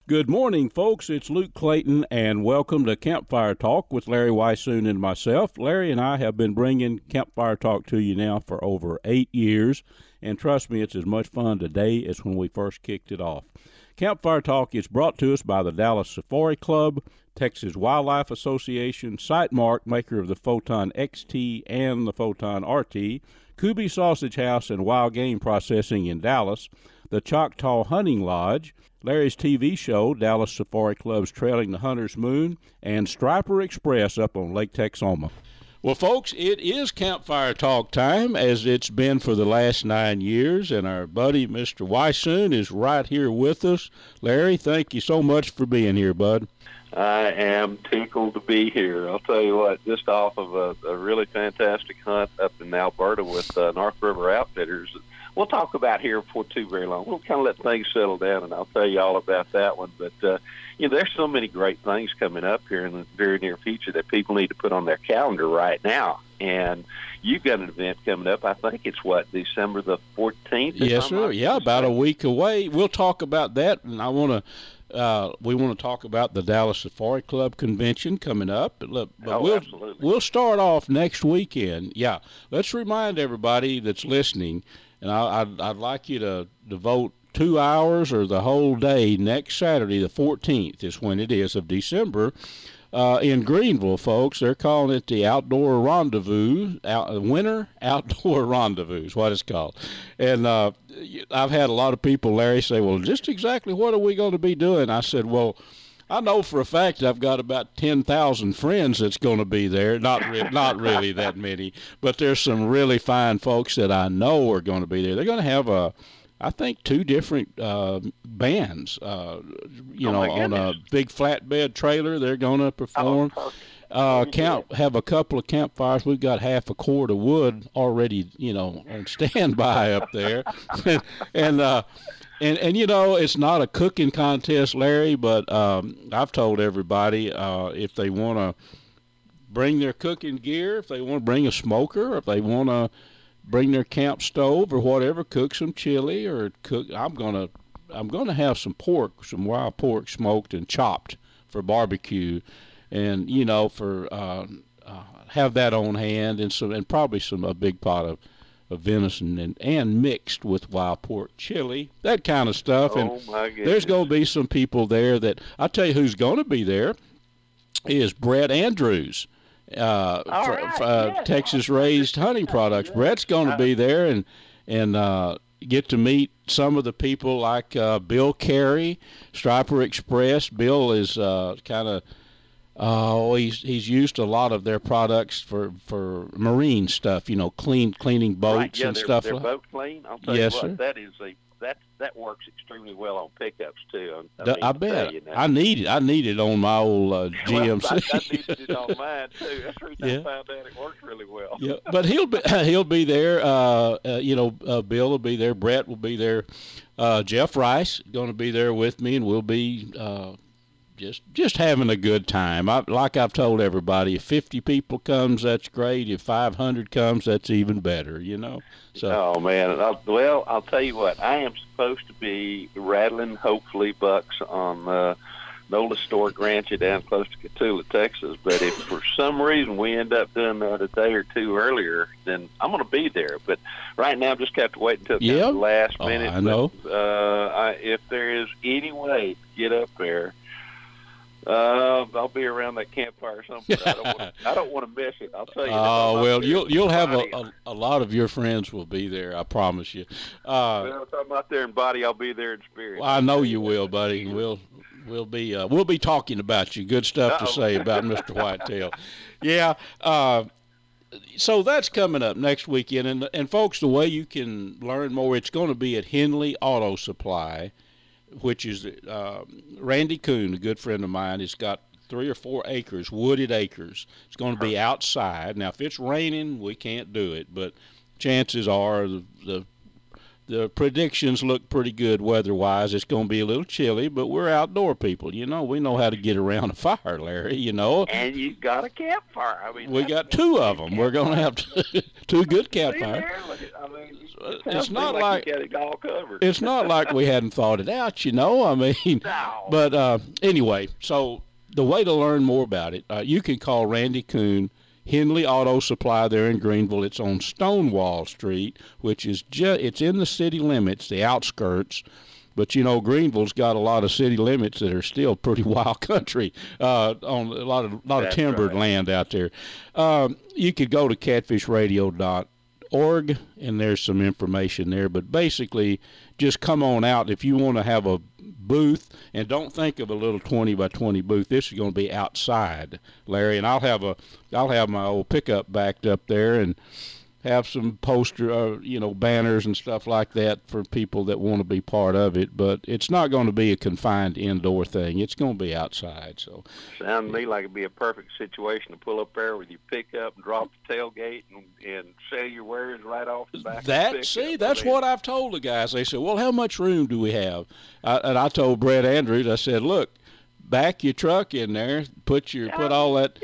Good morning, folks. It's Luke Clayton, and welcome to Campfire Talk with Larry Weissoon and myself. Larry and I have been bringing Campfire Talk to you now for over 8 years, and trust me, it's as much fun today as when we first kicked it off. Campfire Talk is brought to us by the Dallas Safari Club, Texas Wildlife Association, Sightmark, maker of the Photon XT and the Photon RT, Kubi Sausage House and Wild Game Processing in Dallas, the Choctaw Hunting Lodge, Larry's TV show, Dallas Safari Club's Trailing the Hunter's Moon, and Striper Express up on Lake Texoma. Well, folks, it is Campfire Talk time, as it's been for the last 9 years, and our buddy, Mr. Weissoon, is right here with us. Larry, thank you so much for being here, bud. I am tickled to be here. I'll tell you what, just off of a really fantastic hunt up in Alberta with North River Outfitters. We'll talk about here for too very long. We'll kind of let things settle down, and I'll tell you all about that one. But, there's so many great things coming up here in the very near future that people need to put on their calendar right now. And you've got an event coming up. I think it's, December the 14th? Yes, sir. Yeah, about a week away. We'll talk about that, and we want to talk about the Dallas Safari Club convention coming up. But we'll start off next weekend. Yeah, let's remind everybody that's listening, and I'd like you to devote 2 hours or the whole day next Saturday, the 14th is when it is of December, in Greenville, folks. They're calling it the Outdoor Rendezvous, Winter Outdoor Rendezvous is what it's called. And I've had a lot of people, Larry, say, well, just exactly what are we going to be doing? I said, well, I know for a fact I've got about 10,000 friends that's going to be there. Not really that many, but there's some really fine folks that I know are going to be there. They're going to have I think 2 different bands, on a big flatbed trailer. They're going to perform. Have a couple of campfires. We've got half a cord of wood already, on standby up there. And it's not a cooking contest, Larry, but I've told everybody if they want to bring their cooking gear, if they want to bring a smoker, if they want to bring their camp stove or whatever, cook some chili or cook. I'm gonna have some wild pork smoked and chopped for barbecue, and have that on hand, and probably a big pot of venison and mixed with wild pork chili, that kind of stuff. Oh, my goodness. There's going to be some people there that I'll tell you who's going to be there is Brett Andrews. Texas Raised Hunting Products. Brett's going to be there and get to meet some of the people like Bill Carey, Striper Express. Bill is he's used a lot of their products for marine stuff, cleaning boats and stuff. They're boat clean. I'll tell you what, that works extremely well on pickups too. I bet. I need it on my old GMC. I needed it on mine too. That's the reason I found out it works really well. Yeah, but he'll be there. Bill will be there. Brett will be there. Jeff Rice is going to be there with me, and we'll be just having a good time. Like I've told everybody, if 50 people comes, that's great. If 500 comes, that's even better, So. Oh, man. I'll tell you what. I am supposed to be rattling, hopefully, bucks on the old historic ranch down close to Cotulla, Texas. But if for some reason we end up doing that a day or two earlier, then I'm going to be there. But right now, I've just got to wait until the last minute. I know. But, if there is any way to get up there, I'll be around that campfire somewhere. I don't want to miss it. I'll tell you. Oh well, you'll have a lot of your friends will be there. I promise you. If I'm out there in body, I'll be there in spirit. Well, I know you will, buddy. We'll be talking about you. Good stuff to say about Mr. Whitetail. Yeah. So that's coming up next weekend, and folks, the way you can learn more, it's going to be at Henley Auto Supply, which is Randy Kuhn, a good friend of mine. He's got 3 or 4 acres, wooded acres. It's going to be outside. Now, if it's raining, we can't do it, but chances are the the predictions look pretty good weather-wise. It's going to be a little chilly, but we're outdoor people. You know, we know how to get around a fire, Larry, you know. And you got a campfire. I mean, we got two of them. We're going to have two good campfires. It's not like you got it all covered. It's not like we hadn't thought it out, you know. I mean, no. But anyway, so the way to learn more about it, you can call Randy Kuhn, Henley Auto Supply there in Greenville. It's on Stonewall Street, which is it's in the city limits, the outskirts. But, you know, Greenville's got a lot of city limits that are still pretty wild country, on a lot of timbered land out there. You could go to catfishradio.org, and there's some information there. But basically, just come on out if you want to have a booth, and don't think of a little 20 by 20 booth. This is going to be outside, Larry, and I'll have my old pickup backed up there and have some poster, banners and stuff like that for people that want to be part of it. But it's not going to be a confined indoor thing. It's going to be outside. So, sounds to me like it'd be a perfect situation to pull up there with your pickup and drop the tailgate and sell your wares right off the back. That's what I've told the guys. They said, "Well, how much room do we have?" And I told Brett Andrews, I said, "Look, back your truck in there, put all that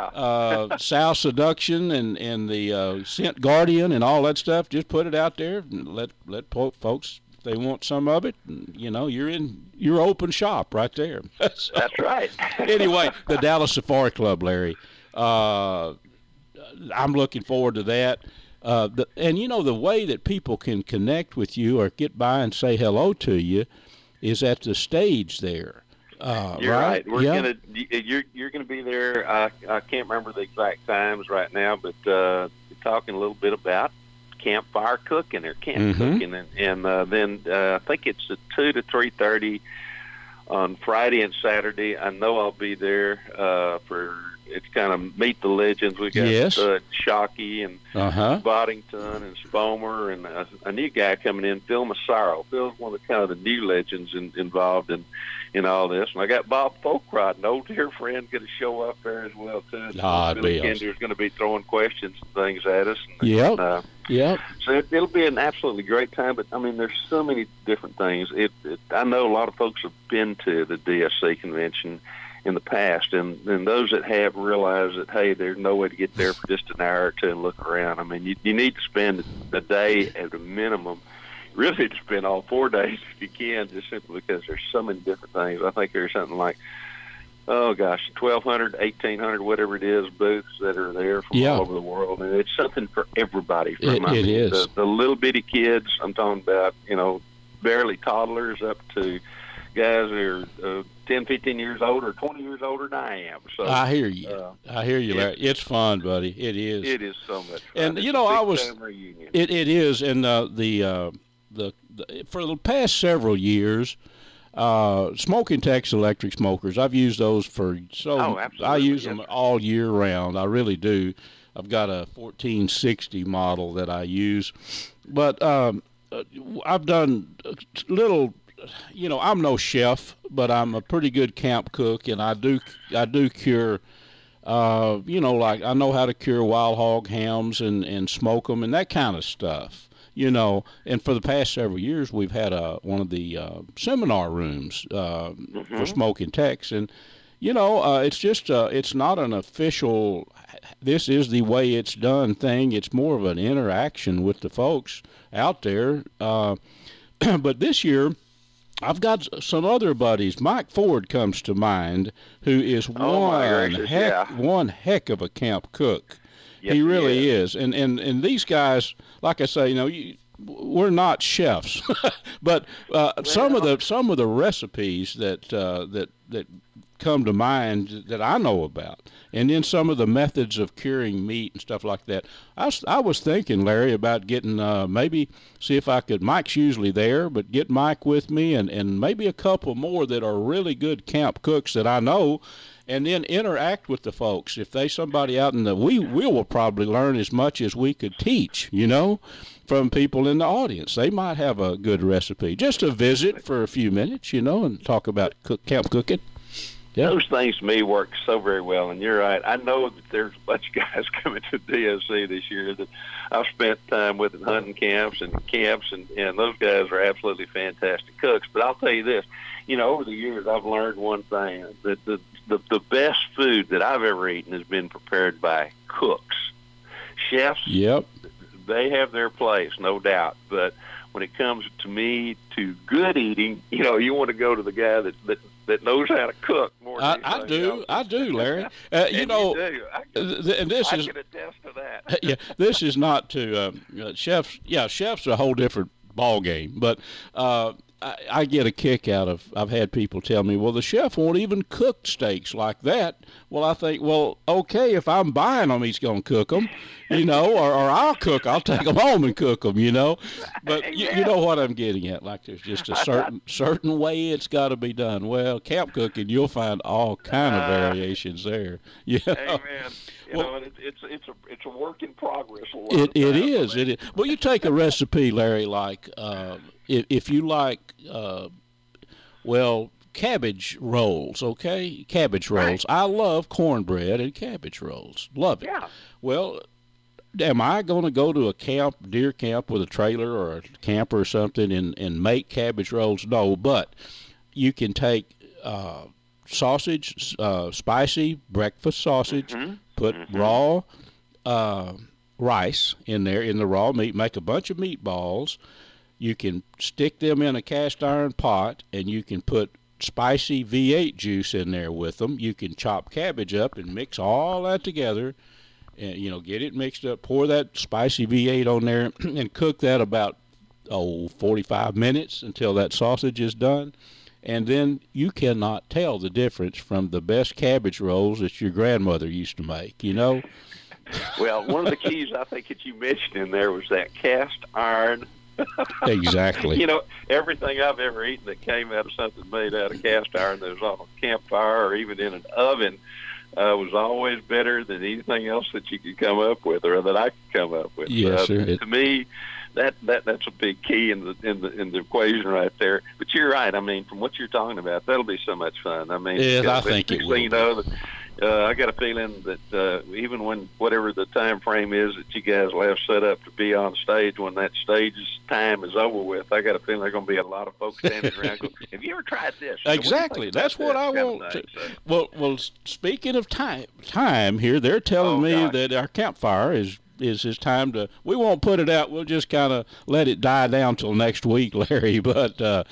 South Seduction and the Scent Guardian and all that stuff. Just put it out there and let folks, if they want some of it, you're in your open shop right there." So, that's right. Anyway, the Dallas Safari Club, Larry. I'm looking forward to that. And the way that people can connect with you or get by and say hello to you is at the stage there. You're right. You're gonna be there. I can't remember the exact times right now, but talking a little bit about campfire cooking or camp cooking, and then I think it's at 2 to 3:30 on Friday and Saturday. I know I'll be there for. It's kind of meet the legends. We got Shockey and Boddington and Spomer and a new guy coming in, Phil Massaro. Phil's one of the new legends involved in all this. And I got Bob Folkrod, an old dear friend, going to show up there as well too. Billy Kinder's going to be throwing questions and things at us. Yep. So it'll be an absolutely great time. But I mean, there's so many different things. I know a lot of folks have been to the DSC convention in the past, and those that have realized that, hey, there's no way to get there for just an hour or two and look around. I mean, you need to spend a day at a minimum, really to spend all 4 days if you can, just simply because there's so many different things. I think there's something like, 1,200, 1,800, whatever it is, booths that are there from all over the world. And it's something for everybody. It is. The little bitty kids, I'm talking about, barely toddlers up to guys that are 10, 15 years old or 20 years older than I am. So I hear you. Larry. It's fun, buddy. It is. It is so much fun. And it is. And the for the past several years, Smoking Tex electric smokers, I've used those I use them all year round. I really do. I've got a 1460 model that I use, but I've done little. I'm no chef, but I'm a pretty good camp cook, and I do cure. Like I know how to cure wild hog hams and smoke them and that kind of stuff. And for the past several years, we've had one of the seminar rooms for Smoking Tex, and it's just it's not an official. This is the way it's done thing. It's more of an interaction with the folks out there. But this year, I've got some other buddies. Mike Ford comes to mind, who is one heck of a camp cook. Yes, he really is. And these guys, like I say, we're not chefs, but some of the recipes that come to mind that I know about, and then some of the methods of curing meat and stuff like that. I was thinking, Larry, about getting maybe see if I could. Mike's usually there, but get Mike with me and maybe a couple more that are really good camp cooks that I know, and then interact with the folks. If they somebody out in we will probably learn as much as we could teach, from people in the audience. They might have a good recipe. Just a visit for a few minutes, and talk about camp cooking. Those things to me work so very well, and you're right. I know that there's a bunch of guys coming to DSC this year that I've spent time with in hunting camps, and those guys are absolutely fantastic cooks. But I'll tell you this, over the years I've learned one thing, that the best food that I've ever eaten has been prepared by cooks. Chefs, yep, they have their place, no doubt, but when it comes to me to good eating, you want to go to the guy that knows how to cook more than I do, Larry. And you do. And this is, I can attest to that. Yeah, this is not to chefs. Yeah, chefs are a whole different ball game. But I get a kick out of. I've had people tell me, well, the chef won't even cook steaks like that. Well, I think, well, okay, if I'm buying them, he's going to cook them, or I'll cook. I'll take them home and cook them, But you know what I'm getting at. Like there's just a certain way it's got to be done. Well, camp cooking, you'll find all kind of variations there. Amen. It's a work in progress. It is. Well, you take a recipe, Larry, like if you like, cabbage rolls, okay? Cabbage rolls. Right. I love cornbread and cabbage rolls. Love it. Yeah. Well, am I going to go to a deer camp with a trailer or a camper or something and make cabbage rolls? No, but you can take sausage, spicy breakfast sausage, put raw rice in there, in the raw meat, make a bunch of meatballs. You can stick them in a cast iron pot, and you can put spicy V8 juice in there with them. You can chop cabbage up and mix all that together, and get it mixed up. Pour that spicy V8 on there, and cook that about 45 minutes until that sausage is done. And then you cannot tell the difference from the best cabbage rolls that your grandmother used to make. Well, one of the keys I think that you mentioned in there was that cast iron. Exactly. Everything I've ever eaten that came out of something made out of cast iron that was on a campfire or even in an oven was always better than anything else that you could come up with or that I could come up with. Yes, sir. To me, that's a big key in the equation right there. But you're right. I mean, from what you're talking about, that'll be so much fun. I mean, I think it will. I got a feeling that even when whatever the time frame is that you guys will have set up to be on stage, when that stage's time is over with, I got a feeling there's going to be a lot of folks standing around going, have you ever tried this? Exactly. That's what I want to. Well, speaking of time here, they're telling me that our campfire is his time to. We won't put it out. We'll just kind of let it die down till next week, Larry. But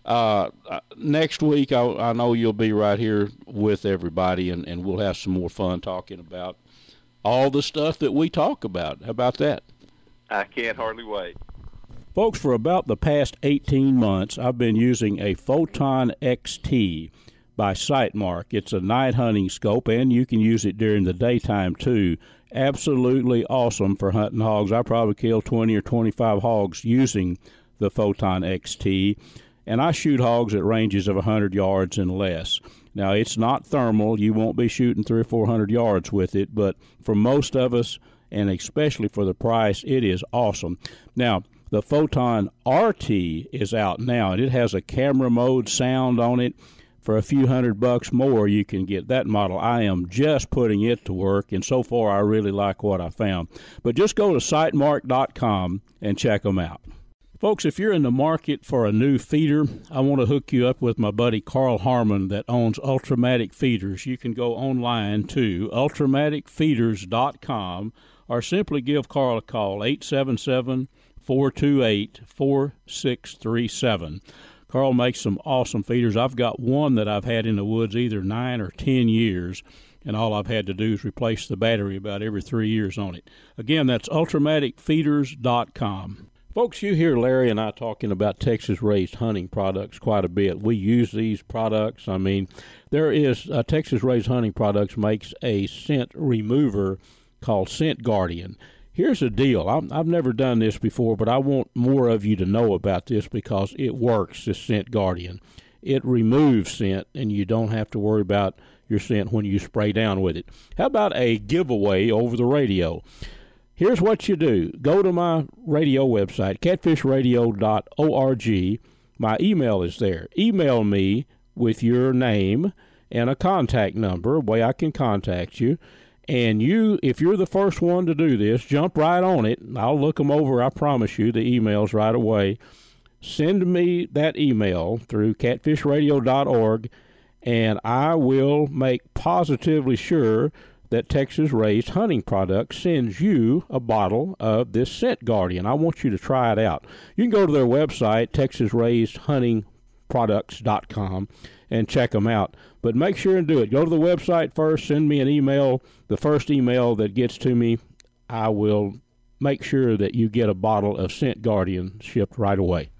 next week, I know you'll be right here with everybody, and we'll have some more fun talking about all the stuff that we talk about. How about that? I can't hardly wait. Folks, for about the past 18 months, I've been using a Photon XT by Sightmark. It's a night hunting scope, and you can use it during the daytime, too. Absolutely awesome for hunting hogs. I probably killed 20 or 25 hogs using the Photon XT, and I shoot hogs at ranges of 100 yards and less. Now, it's not thermal. You won't be shooting 300 or 400 yards with it, but for most of us, and especially for the price, it is awesome. Now, the Photon RT is out now, and it has a camera mode sound on it. For a few $100 more, you can get that model. I am just putting it to work, and so far I really like what I found. But just go to sightmark.com and check them out. Folks, if you're in the market for a new feeder, I want to hook you up with my buddy Carl Harmon that owns Ultramatic Feeders. You can go online to ultramaticfeeders.com or simply give Carl a call, 877-428-4637. Carl makes some awesome feeders. I've got one that I've had in the woods either 9 or 10 years, and all I've had to do is replace the battery about every 3 years on it. Again, that's ultramaticfeeders.com. Folks, you hear Larry and I talking about Texas-raised hunting products quite a bit. We use these products. I mean, there is Texas-raised hunting products makes a scent remover called Scent Guardian. Here's the deal. I've never done this before, but I want more of you to know about this because it works, this Scent Guardian. It removes scent, and you don't have to worry about your scent when you spray down with it. How about a giveaway over the radio? Here's what you do. Go to my radio website, catfishradio.org. My email is there. Email me with your name and a contact number, a way I can contact you. And you, if you're the first one to do this, jump right on it. I'll look them over, I promise you, the emails right away. Send me that email through catfishradio.org, and I will make positively sure that Texas Raised Hunting Products sends you a bottle of this Scent Guardian. I want you to try it out. You can go to their website, texasraised.huntingproducts.com, and check them out. But make sure and do it. Go to the website first, send me an email. The first email that gets to me, I will make sure that you get a bottle of Scent Guardian shipped right away.